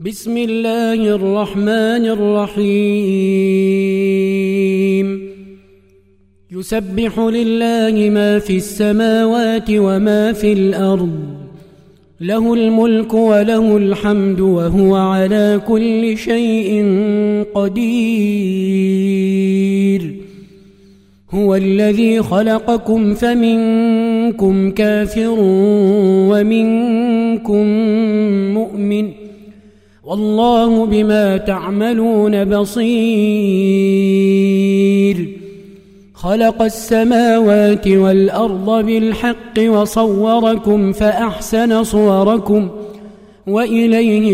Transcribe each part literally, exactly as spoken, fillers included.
بسم الله الرحمن الرحيم يسبح لله ما في السماوات وما في الأرض له الملك وله الحمد وهو على كل شيء قدير هو الذي خلقكم فمنكم كافر ومنكم مؤمن والله بما تعملون بصير خلق السماوات والأرض بالحق وصوركم فأحسن صوركم وإليه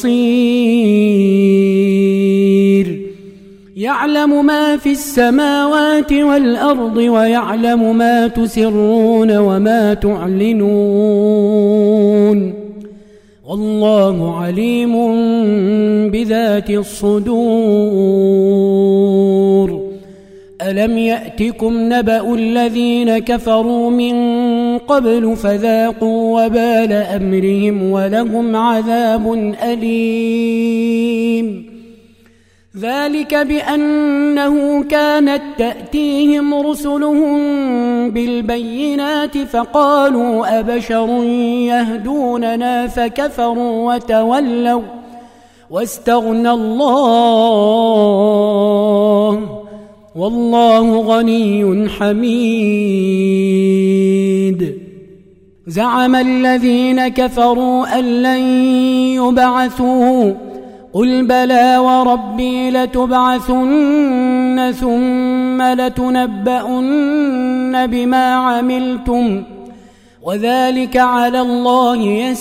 المصير يعلم ما في السماوات والأرض ويعلم ما تسرون وما تعلنون والله عليم بذات الصدور ألم يأتكم نبأ الذين كفروا من قبل فذاقوا وبال أمرهم ولهم عذاب أليم ذلك بأنه كانت تأتيهم رسلهم بالبينات فقالوا أبشر يهدوننا فكفروا وتولوا واستغنى الله والله غني حميد زعم الذين كفروا أن لن يبعثوا قل بلى وربي لتبعثن ثم لتنبؤن بما عملتم وذلك على الله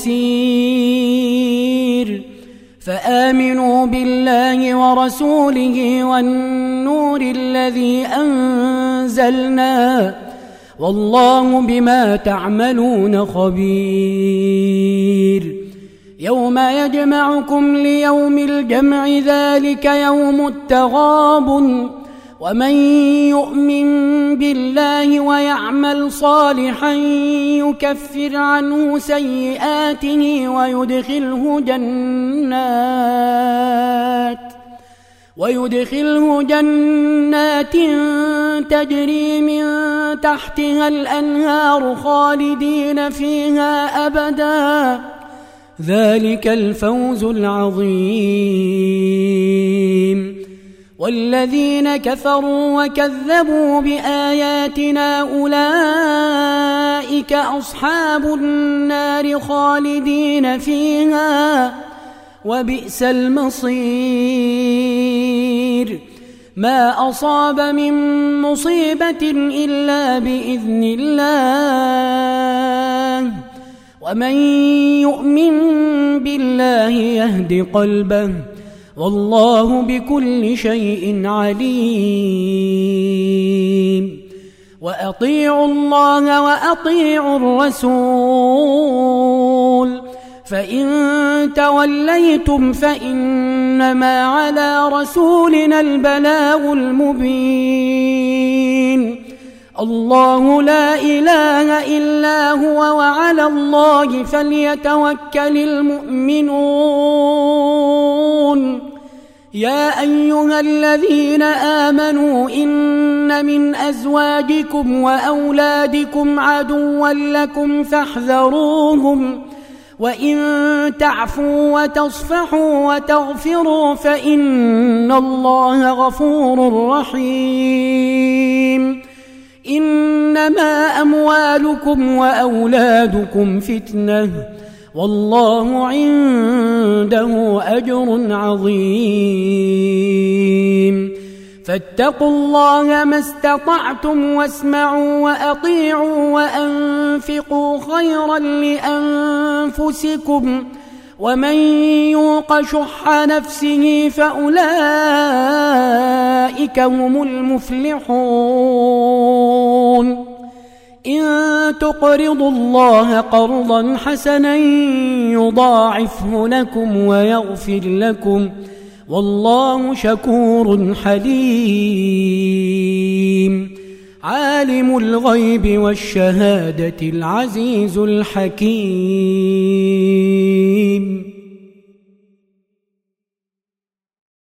يسير فآمنوا بالله ورسوله والنور الذي أنزلنا والله بما تعملون خبير يوم يجمعكم ليوم الجمع ذلك يوم التغاب ومن يؤمن بالله ويعمل صالحا يكفر عنه سيئاته ويدخله جنات ويدخله جنات تجري من تحتها الأنهار خالدين فيها أبدا ذلك الفوز العظيم والذين كفروا وكذبوا بآياتنا أولئك أصحاب النار خالدين فيها وبئس المصير ما أصاب من مصيبة إلا بإذن الله ومن يؤمن بالله يهد قلبه والله بكل شيء عليم وأطيعوا الله وأطيعوا الرسول فإن توليتم فإنما على رسولنا البلاغ المبين الله لا إله إلا هو وعلى الله فليتوكل المؤمنون يا أيها الذين آمنوا إن من أزواجكم وأولادكم عدوا لكم فاحذروهم وإن تعفوا وتصفحوا وتغفروا فإن الله غفور رحيم إنما أموالكم وأولادكم فتنة والله عنده أجر عظيم فاتقوا الله ما استطعتم واسمعوا وأطيعوا وأنفقوا خيرا لأنفسكم ومن يوق شح نفسه فأولئك هم المفلحون إن تقرضوا الله قرضا حسنا يضاعفه لكم ويغفر لكم والله شكور حليم عالم الغيب والشهادة العزيز الحكيم.